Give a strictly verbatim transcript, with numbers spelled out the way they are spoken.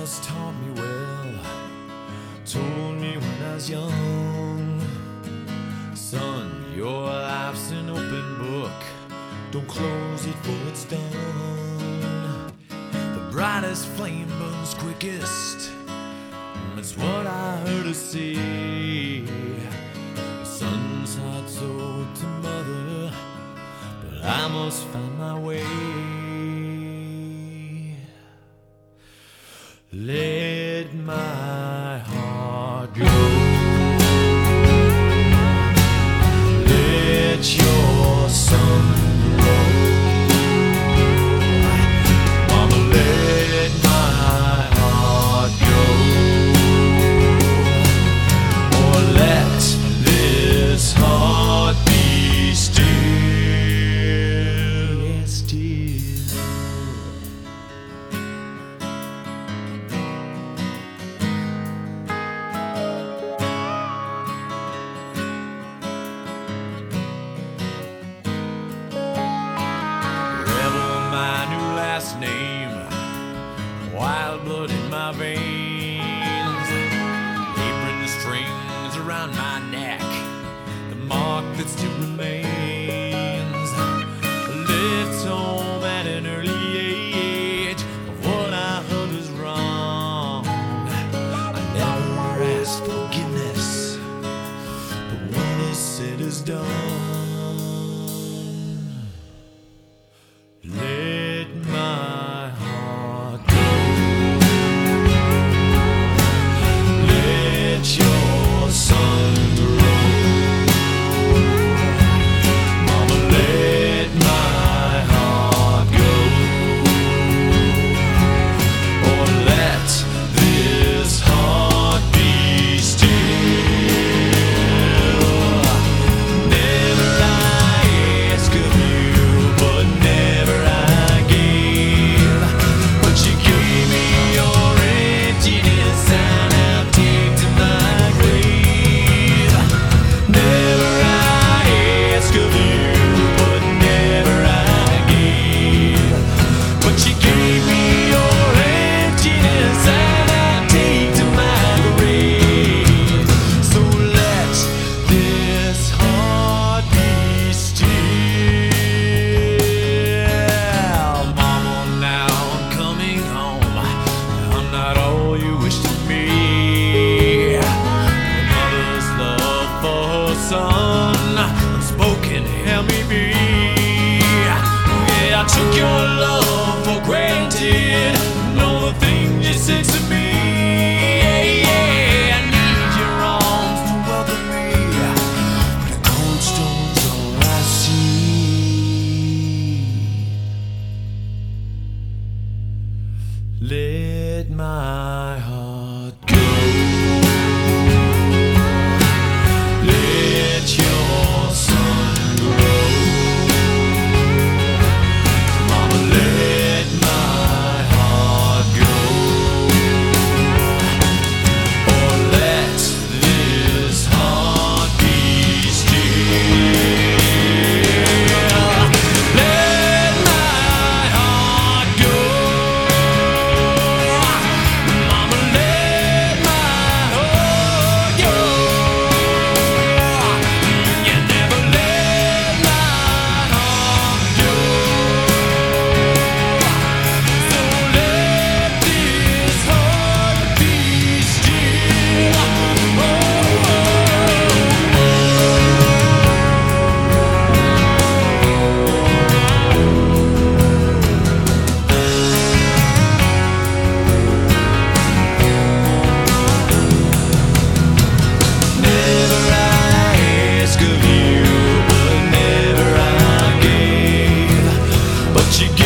has taught me well, told me when I was young, son, your life's an open book, don't close it for it's done. The brightest flame burns quickest, that's what I heard her say. The son's heart's owed to mother, but I must find my way. Let my heart go. Let your sun grow. Mama, let my heart go. Or let this heart be still. Yes, still. Name, wild blood in my veins, apron strings around my neck, the mark that still remains. Left home at an early age, what I heard was wrong. I never asked forgiveness, but what is said is done. Let my heart go. Let your sun grow. Mama, let my heart go. Or let this heart be still. Never I ask of you, but never I gave. But you gave me your emptiness, and I'll take to my grave. Never I ask of you, but never I gave. But you gave me your emptiness, and I'll take to my grave. So let this heart be still. Mama, now I'm coming home. I'm not all you wish to be. A mother's love for her son, unspoken, help me be. Yeah, I took your love for granted. Know the thing you said to me. Yeah, yeah, I need your arms to welcome me. But a cold stone's all I see. Let my heart go. Let your sun grow. Mama, let my heart go. Or let this heart be still. Let my heart go. Mama, let my heart go. You never let my heart go. So let this heart be still. Oh, never I ask of you, but never I gave. But you